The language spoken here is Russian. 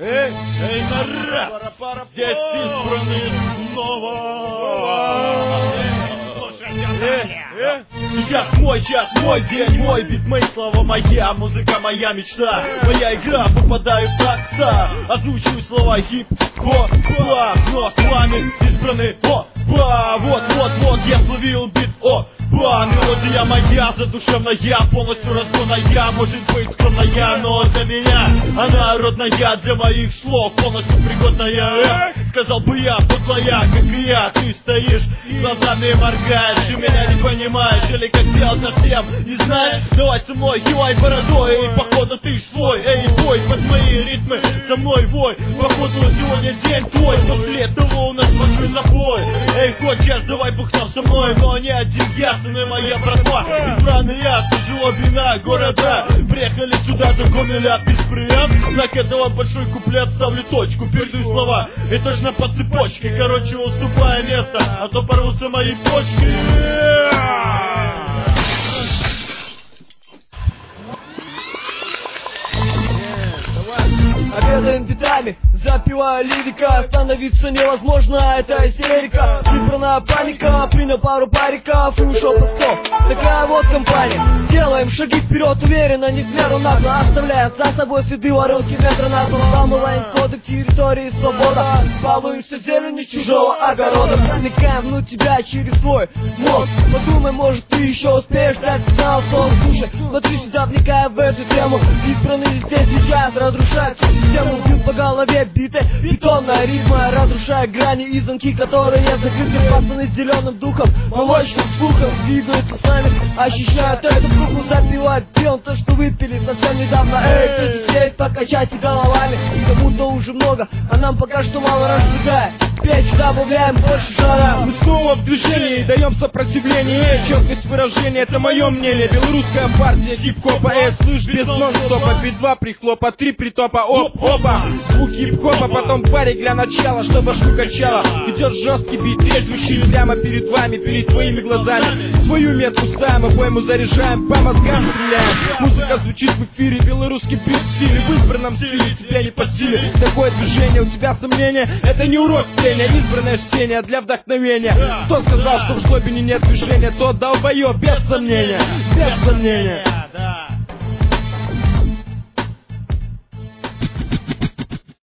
Эй, народ! Здесь избранные снова! Сейчас мой час, мой день, мой бит, мои слова моя, музыка моя мечта, моя игра, попадаю в такта, озвучиваю слова хип-хоп, но с вами избранный, вот, я словил бит, мелодия моя, задушевная, полностью разгонная, может быть скромная, но для меня она родная, для моих слов полностью пригодная. Сказал бы я, подлая, как и я, ты стоишь, глазами моргаешь и меня не понимаешь, или как делать совсем не знаешь. Давай со мной, кивай бородой, и походу ты ж свой, эй, бой под мои ритмы, со мной вой, походу сегодня день твой, после того у нас большой запой. Эй, хочешь, давай бухнем со мной, но не один я, со мной моя братва, избранные я, служу глубина города, приехали сюда до Гомеля, бесприем, знак этого большой куплет, ставлю точку, передаю слова, и точно по цепочке, короче, уступая место, а то порвутся мои почки. Обедаем битами, запивая лирика, остановиться невозможно, это истерика. Избранная паника, принял пару париков и ушел под стол. Такая вот компания. Делаем шаги вперед уверенно, не в меру нагло, оставляя за собой следы воронки метра на то. Взламываем коды территории свобода, балуемся зеленью чужого огорода. Проникаем внутрь тебя через твой мозг. Подумай, может ты еще успеешь дать сигнал, сон. Слушай, смотри сюда, вникая в эту тему. Избранные здесь сейчас разрушают систему, бьют по голове биты, бетонная ритма, разрушая грани и замки, которые закрыты. Пацаны с зеленым духом, молочным слухом двигаются с нами, ощущают эту кухню, запивают пьем то, что выпили совсем недавно. Эй, кто здесь, покачайте головами, кому-то уже много, а нам пока что мало, разжигая печь, добавляем больше жара. Мы снова в движении, даем сопротивление, четкость выражения, это мое мнение. Белорусская партия хип-хопа, слышь, без нон-стопа, бит-2 прихлопа, 3 притопа, оп-опа. Звук хип-хопа, потом парик для начала, что башку качала. Идет жесткий бит, трезвущий прямо перед вами, перед твоими глазами. Свою метку ставим, обойму заряжаем, по мозгам стреляем. Музыка звучит в эфире, белорусский бит в стиле, в избранном стиле, тебе не по стиле. Такое движение, у тебя сомнения, это не урок пения, избранное чтение для вдохновения. Кто сказал, что в жлобине нет движения, тот долбоёб, без сомнения, без сомнения.